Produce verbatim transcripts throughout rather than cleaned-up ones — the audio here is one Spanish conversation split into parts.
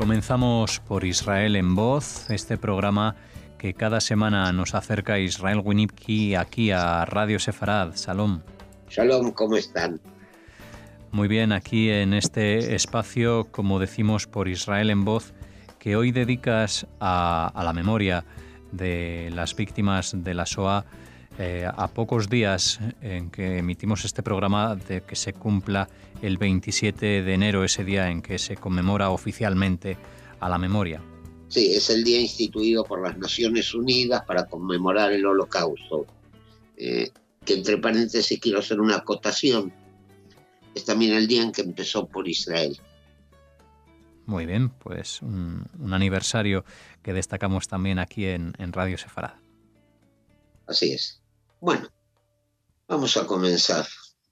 comenzamos por Israel en Voz, este programa que cada semana nos acerca a Israel Winnicki aquí a Radio Sefarad. Shalom. Shalom, ¿cómo están? Muy bien, aquí en este espacio, como decimos, por Israel en Voz, que hoy dedicas a, a la memoria de las víctimas de la Shoah, eh, a pocos días en que emitimos este programa de que se cumpla el veintisiete de enero, ese día en que se conmemora oficialmente a la memoria. Sí, es el día instituido por las Naciones Unidas para conmemorar el Holocausto. Eh, que entre paréntesis quiero hacer una acotación. Es también el día en que empezó por Israel. Muy bien, pues un, un aniversario que destacamos también aquí en, en Radio Sefarad. Así es. Bueno, vamos a comenzar.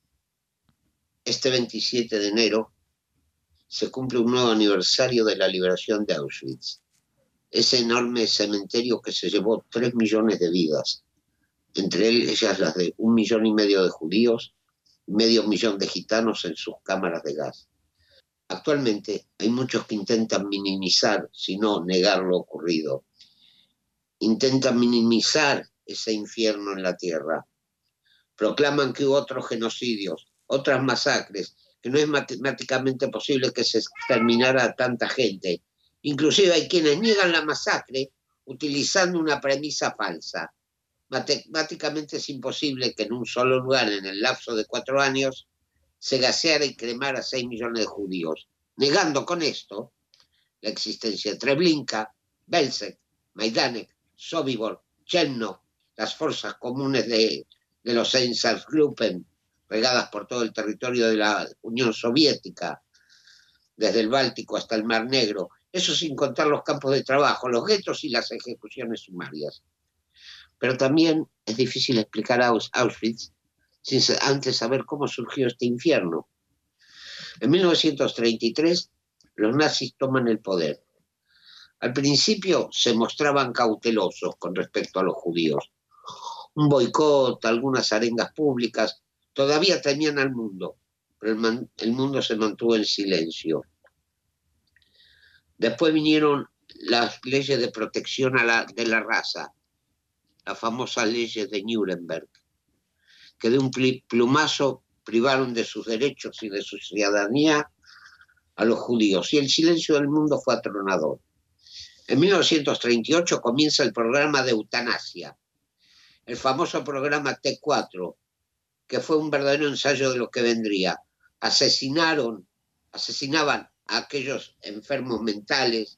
Este veintisiete de enero se cumple un nuevo aniversario de la liberación de Auschwitz. Ese enorme cementerio que se llevó tres millones de vidas, entre ellas las de un millón y medio de judíos y medio millón de gitanos en sus cámaras de gas. Actualmente hay muchos que intentan minimizar, si no negar lo ocurrido. Intentan minimizar ese infierno en la tierra. Proclaman que hubo otros genocidios, otras masacres, que no es matemáticamente posible que se exterminara a tanta gente. Inclusive hay quienes niegan la masacre utilizando una premisa falsa. Matemáticamente es imposible que en un solo lugar, en el lapso de cuatro años, se gaseara y cremara a seis millones de judíos, negando con esto la existencia de Treblinka, Belzec, Majdanek, Sobibor, Chelmno, las fuerzas comunes de, de los Einsatzgruppen, regadas por todo el territorio de la Unión Soviética, desde el Báltico hasta el Mar Negro, eso sin contar los campos de trabajo, los guetos y las ejecuciones sumarias. Pero también es difícil explicar Auschwitz sin antes saber cómo surgió este infierno. En mil novecientos treinta y tres, los nazis toman el poder. Al principio se mostraban cautelosos con respecto a los judíos. Un boicot, algunas arengas públicas, todavía temían al mundo, pero el, man, el mundo se mantuvo en silencio. Después vinieron las leyes de protección a la, de la raza, las famosas leyes de Nuremberg, que de un plumazo privaron de sus derechos y de su ciudadanía a los judíos, y el silencio del mundo fue atronador. En mil novecientos treinta y ocho comienza el programa de eutanasia, el famoso programa T cuatro, que fue un verdadero ensayo de lo que vendría. Asesinaron, asesinaban a aquellos enfermos mentales,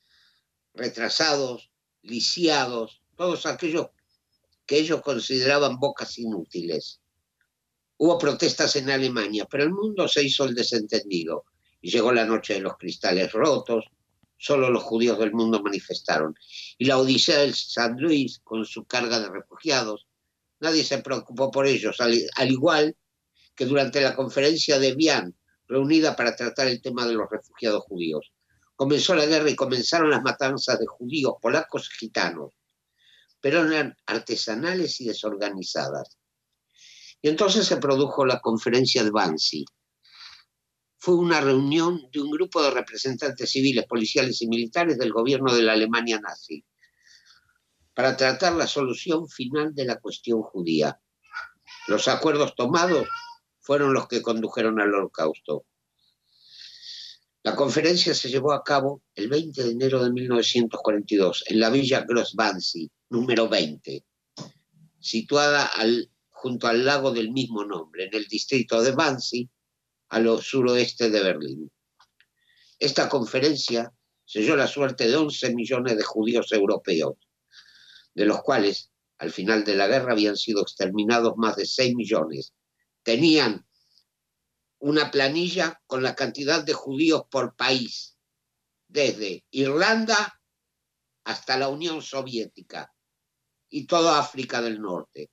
retrasados, lisiados, todos aquellos que ellos consideraban bocas inútiles. Hubo protestas en Alemania, pero el mundo se hizo el desentendido. Y llegó la noche de los cristales rotos, solo los judíos del mundo manifestaron. Y la odisea del San Luis, con su carga de refugiados, nadie se preocupó por ellos, al, al igual que durante la conferencia de Vián, reunida para tratar el tema de los refugiados judíos. Comenzó la guerra y comenzaron las matanzas de judíos, polacos y gitanos, pero eran artesanales y desorganizadas. Y entonces se produjo la conferencia de Wannsee. Fue una reunión de un grupo de representantes civiles, policiales y militares del gobierno de la Alemania nazi para tratar la solución final de la cuestión judía. Los acuerdos tomados fueron los que condujeron al Holocausto. La conferencia se llevó a cabo el veinte de enero de mil novecientos cuarenta y dos en la villa Gross-Wannsee, número veinte, situada al, junto al lago del mismo nombre, en el distrito de Wannsee, al suroeste de Berlín. Esta conferencia selló la suerte de once millones de judíos europeos, de los cuales, al final de la guerra, habían sido exterminados más de seis millones. Tenían una planilla con la cantidad de judíos por país, desde Irlanda hasta la Unión Soviética y toda África del Norte.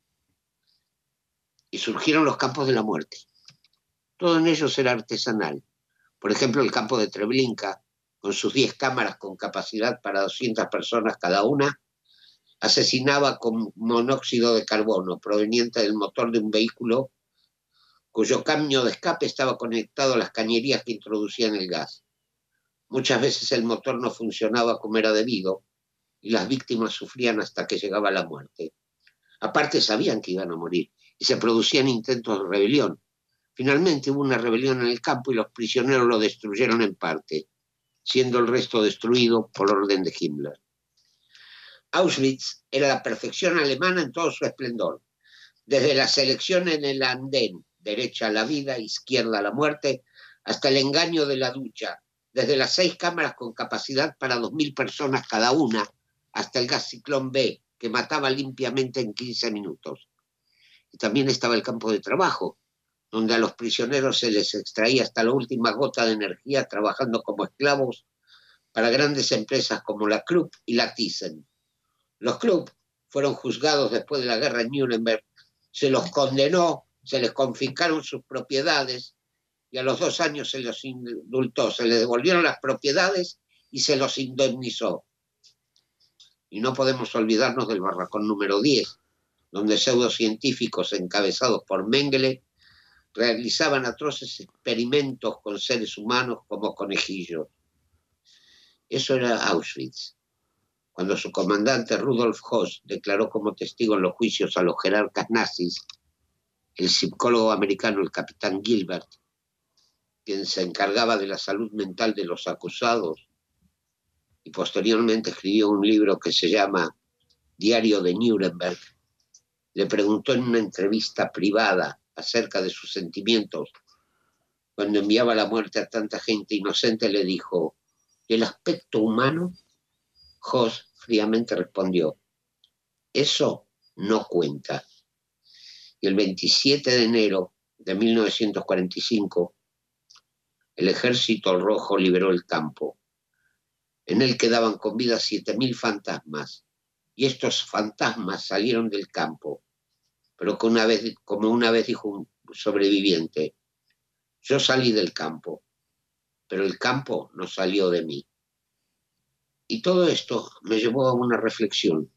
Y surgieron los campos de la muerte. Todo en ellos era artesanal. Por ejemplo, el campo de Treblinka, con sus diez cámaras con capacidad para doscientas personas cada una, asesinaba con monóxido de carbono proveniente del motor de un vehículo cuyo caño de escape estaba conectado a las cañerías que introducían el gas. Muchas veces el motor no funcionaba como era debido y las víctimas sufrían hasta que llegaba la muerte. Aparte sabían que iban a morir y se producían intentos de rebelión. Finalmente hubo una rebelión en el campo y los prisioneros lo destruyeron en parte, siendo el resto destruido por orden de Himmler. Auschwitz era la perfección alemana en todo su esplendor. Desde la selección en el andén, derecha a la vida, izquierda a la muerte, hasta el engaño de la ducha, desde las seis cámaras con capacidad para dos mil personas cada una, hasta el gas ciclón B, que mataba limpiamente en quince minutos. Y también estaba el campo de trabajo, donde a los prisioneros se les extraía hasta la última gota de energía trabajando como esclavos para grandes empresas como la Krupp y la Thyssen. Los Krupp fueron juzgados después de la guerra en Nuremberg, se los condenó, se les confiscaron sus propiedades y a los dos años se los indultó, se les devolvieron las propiedades y se los indemnizó. Y no podemos olvidarnos del barracón número diez, donde pseudocientíficos encabezados por Mengele realizaban atroces experimentos con seres humanos como conejillos. Eso era Auschwitz. Cuando su comandante Rudolf Höss declaró como testigo en los juicios a los jerarcas nazis, el psicólogo americano, el capitán Gilbert, quien se encargaba de la salud mental de los acusados, y posteriormente escribió un libro que se llama Diario de Nuremberg, le preguntó en una entrevista privada acerca de sus sentimientos cuando enviaba la muerte a tanta gente inocente, le dijo: ¿el aspecto humano? Höss fríamente respondió: eso no cuenta. Y el veintisiete de enero de mil novecientos cuarenta y cinco, el Ejército Rojo liberó el campo. En él quedaban con vida siete mil fantasmas, y estos fantasmas salieron del campo. Pero que una vez, como una vez dijo un sobreviviente: yo salí del campo, pero el campo no salió de mí. Y todo esto me llevó a una reflexión,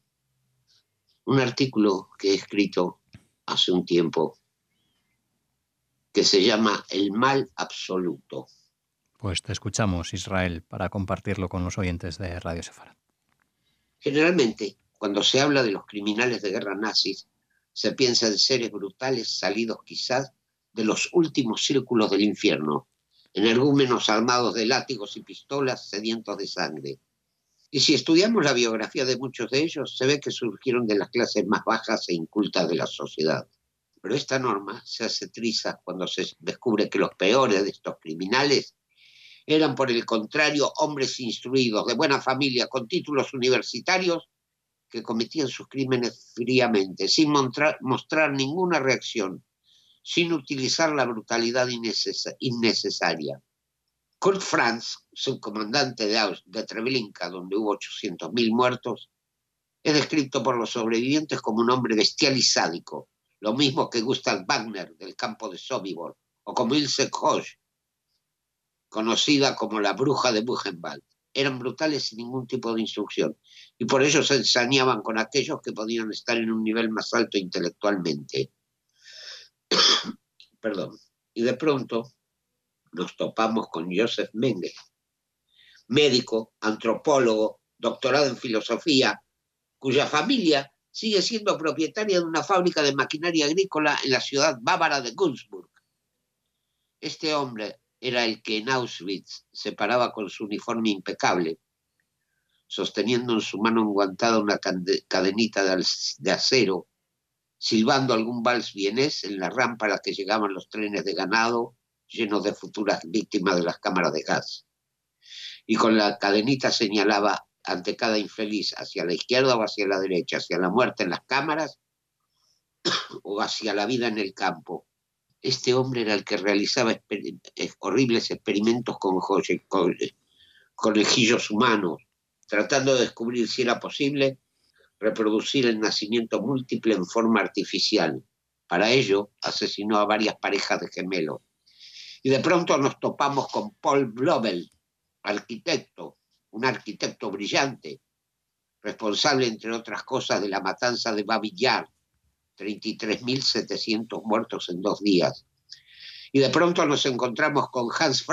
un artículo que he escrito hace un tiempo, que se llama El mal absoluto. Pues te escuchamos, Israel, para compartirlo con los oyentes de Radio Sefarad. Generalmente, cuando se habla de los criminales de guerra nazis, se piensa en seres brutales salidos quizás de los últimos círculos del infierno, energúmenos armados de látigos y pistolas sedientos de sangre. Y si estudiamos la biografía de muchos de ellos, se ve que surgieron de las clases más bajas e incultas de la sociedad. Pero esta norma se hace trizas cuando se descubre que los peores de estos criminales eran, por el contrario, hombres instruidos, de buena familia, con títulos universitarios, que cometían sus crímenes fríamente, sin mostrar, mostrar ninguna reacción, sin utilizar la brutalidad innecesa, innecesaria. Kurt Franz, subcomandante de, Aus, de Treblinka, donde hubo ochocientos mil muertos, es descrito por los sobrevivientes como un hombre bestial y sádico, lo mismo que Gustav Wagner, del campo de Sobibor, o como Ilse Koch, conocida como la bruja de Buchenwald. Eran brutales sin ningún tipo de instrucción, y por ello se ensañaban con aquellos que podían estar en un nivel más alto intelectualmente. Perdón. Y de pronto nos topamos con Joseph Mengele, médico, antropólogo, doctorado en filosofía, cuya familia sigue siendo propietaria de una fábrica de maquinaria agrícola en la ciudad bávara de Günzburg. Este hombre era el que en Auschwitz se paraba con su uniforme impecable, sosteniendo en su mano enguantada una cadenita de acero, silbando algún vals vienés en la rampa a la que llegaban los trenes de ganado llenos de futuras víctimas de las cámaras de gas. Y con la cadenita señalaba ante cada infeliz hacia la izquierda o hacia la derecha, hacia la muerte en las cámaras o hacia la vida en el campo. Este hombre era el que realizaba exper horribles experimentos con, con conejillos humanos, tratando de descubrir si era posible reproducir el nacimiento múltiple en forma artificial. Para ello, asesinó a varias parejas de gemelos. Y de pronto nos topamos con Paul Blobel, arquitecto, un arquitecto brillante, responsable, entre otras cosas, de la matanza de Babi Yar, treinta y tres mil setecientos muertos en dos días. Y de pronto nos encontramos con Hans Frank,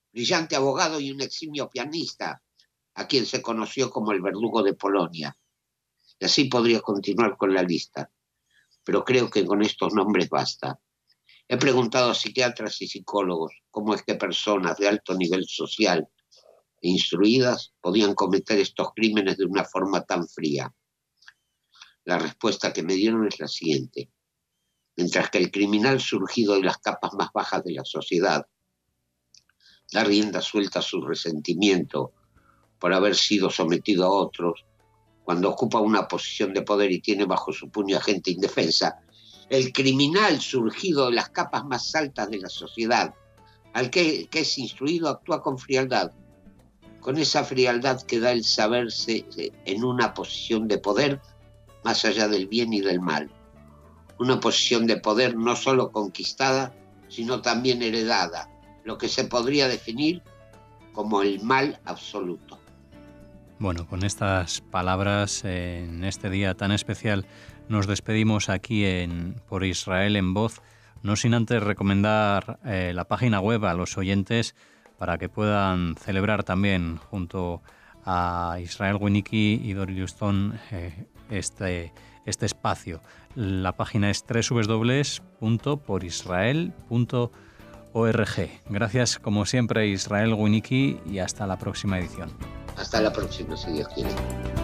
brillante abogado y un eximio pianista, a quien se conoció como el verdugo de Polonia. Y así podría continuar con la lista, pero creo que con estos nombres basta. He preguntado a psiquiatras y psicólogos cómo es que personas de alto nivel social e instruidas podían cometer estos crímenes de una forma tan fría. La respuesta que me dieron es la siguiente. Mientras que el criminal surgido de las capas más bajas de la sociedad da rienda suelta a su resentimiento por haber sido sometido a otros, cuando ocupa una posición de poder y tiene bajo su puño a gente indefensa, el criminal surgido de las capas más altas de la sociedad, al que, que es instruido, actúa con frialdad, con esa frialdad que da el saberse en una posición de poder más allá del bien y del mal. Una posición de poder no solo conquistada, sino también heredada, lo que se podría definir como el mal absoluto. Bueno, con estas palabras, en este día tan especial, nos despedimos aquí en Por Israel en Voz, no sin antes recomendar eh, la página web a los oyentes para que puedan celebrar también junto a Israel Winnicki y Dori Houston eh, este, este espacio. La página es doble u doble u doble u punto por israel punto org. Gracias como siempre Israel Winnicki y hasta la próxima edición. Hasta la próxima, si Dios quiere.